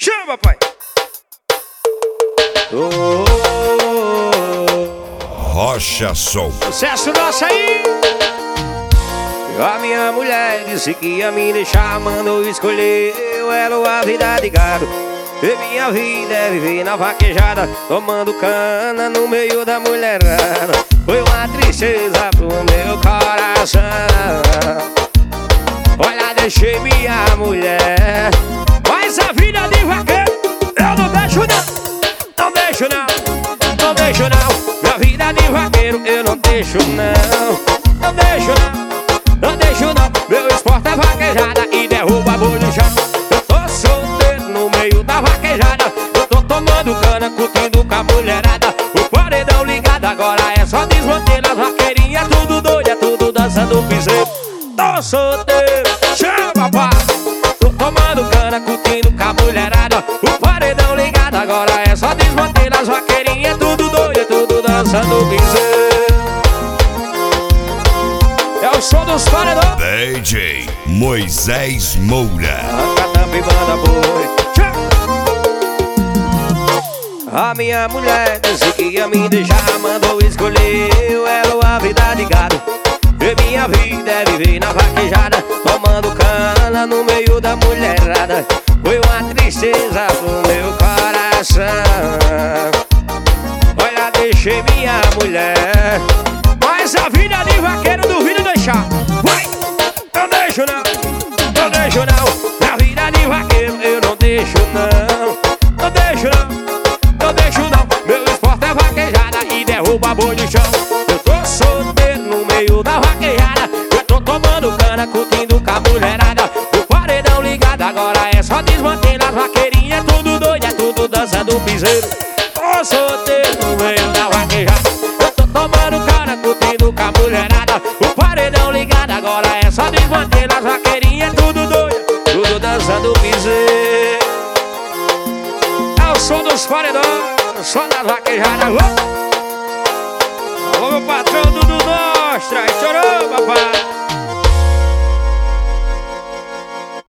Chama, pai! Rocha Som. Sucesso nosso aí! A minha mulher disse que ia me deixar, mandou escolher ela ou a vida de gado. E minha vida é viver na vaquejada, tomando cana no meio da mulherada. Foi uma tristeza pro meu coração. Olha, deixei minha mulher, mas a vida de vaqueiro eu não deixo não. Não deixo não, não deixo não. Minha vida de vaqueiro eu não deixo não. Não deixo não, não deixo não. Meu esporte é vaquejada e derruba boi no chão. Eu tô solteiro no meio da vaquejada, eu tô tomando cana, curtindo com a mulherada. O paredão ligado agora é só desmanter as vaqueirinhas, tudo doido, é tudo dançando piseiro. Tô solteiro, chama pá. Tô tomando cana, curtindo com a mulherada. O paredão ligado agora é só desmanter as vaqueirinhas, tudo doido, é tudo dançando piseiro. É o som dos paredões. DJ Moisés Moura. Arranca tampa e manda boi. A minha mulher disse que ia me deixar, mandou escolher ela ou a vida de gado. E minha vida é viver na vaquejada, tomando cana no meio da mulherada. Foi uma tristeza pro meu coração. Olha, deixei minha mulher, mas a vida de vaqueiro duvido deixar. Vai! Não deixo não, não deixo não. Minha vida de vaqueiro eu não deixo não. Não deixo não, não deixo não. Meu esporte é vaquejada e derruba boi no chão. Eu tô solteiro no meio da vaquejada, eu tô tomando cana, curtindo com a mulherada. O paredão ligado agora é só desmantendo as vaqueirinhas, tudo doido, é tudo dançando piseiro. Tô solteiro no meio da vaquejada, eu tô tomando cana, curtindo com a mulherada. O paredão ligado agora é só desmantendo as vaqueirinhas, tudo doido, tudo dançando piseiro. É o som dos paredões, o som das vaquejadas.